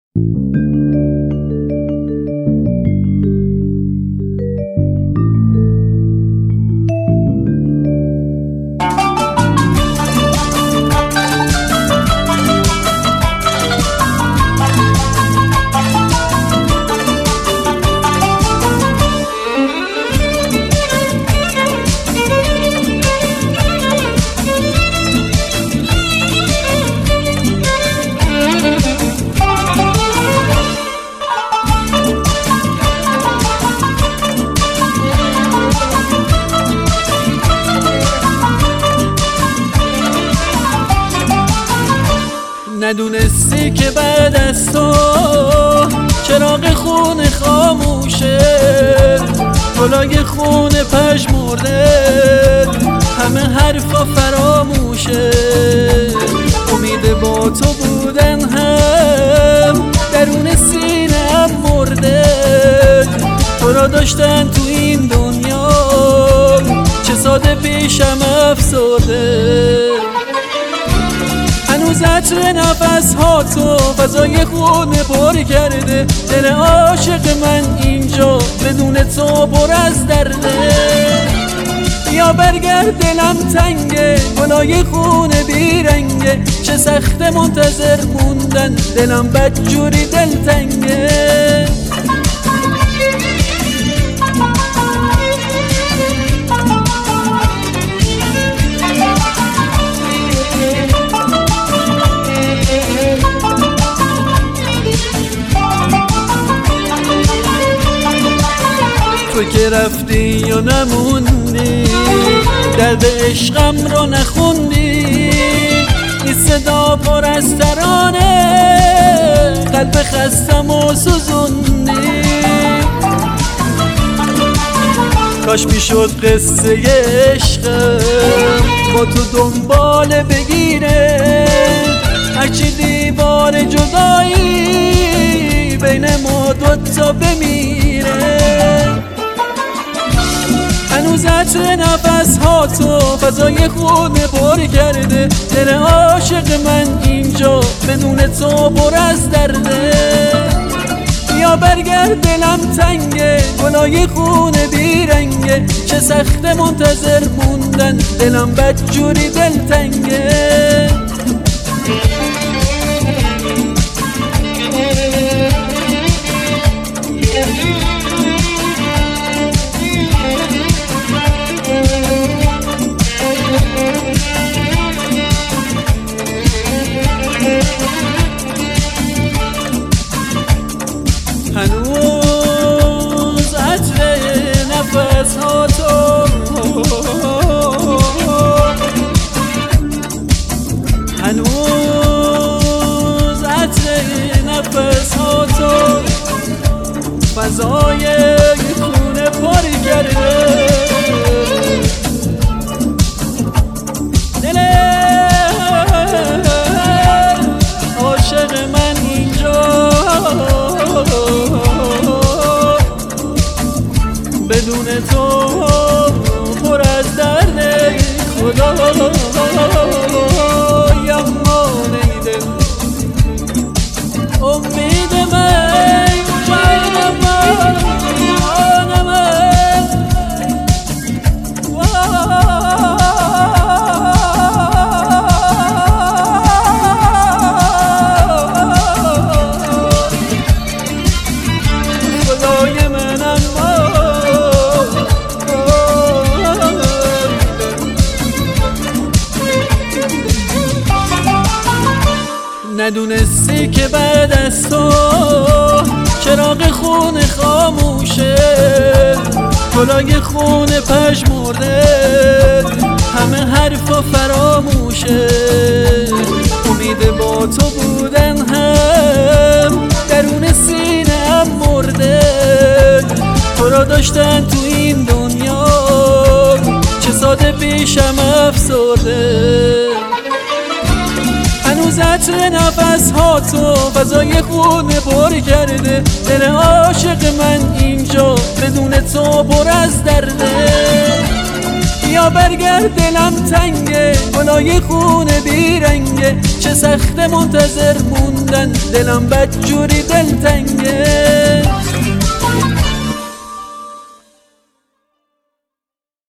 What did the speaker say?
ندونستی که بعد از تو چراغ خون خاموشه، گلای خون پژمرده، همه حرفا فراموشه. امید با تو بودن هم درون سینه‌ام مرده، تو را داشتن تو این دنیا چه ساده پیشم افسرده. هنوز عطر نفس ها تو فضای خونه پر کرده، دل عاشق من اینجا بدون تو پر از درده. یا برگرد دلم تنگه، گلای خونه بیرنگه، چه سخت منتظر موندن، دلم بدجوری دلتنگه. تو که رفتی یا نموندی، درد عشقم رو نخوندی، این صدا پر از ترانه قلب خستم و سوزوندی. کاش میشد قصه عشقم با تو دنباله بگیره، هرچی دیوار جدایی بین ما دوتا بمیره. هنوز عطر نفس ها تو فضای خونه پر کرده، دل عاشق من اینجا بدون تو پر از درده. یا برگرد دلم تنگه، گلای خونه بیرنگه، چه سخت منتظر موندن، دلم بدجوری دلتنگه. هنوز عطر نفس ها تو، هنوز عطر نفس ها تو فضای خونه پر کرده. دل عاشق من اینجا بدون تو پر از درده. خدا یما نیده امید من، جان من، جان من. خدای منم ندونستی که بعد از تو چراغ خون خاموشه، گلای خون پژمرده، همه حرفا فراموشه. امید با تو بودن هم درون سینه‌ام مرده، تو را داشتن تو این دنیا چه ساده پیشم افسرده. هنوز عطر نفس ها تو فضای خونه پر کرده، دل عاشق من اینجا بدون تو پر از درده. بیا برگرد دلم تنگه، گلای خونه بیرنگه، چه سخت منتظر موندن، دلم بدجوری دلتنگه.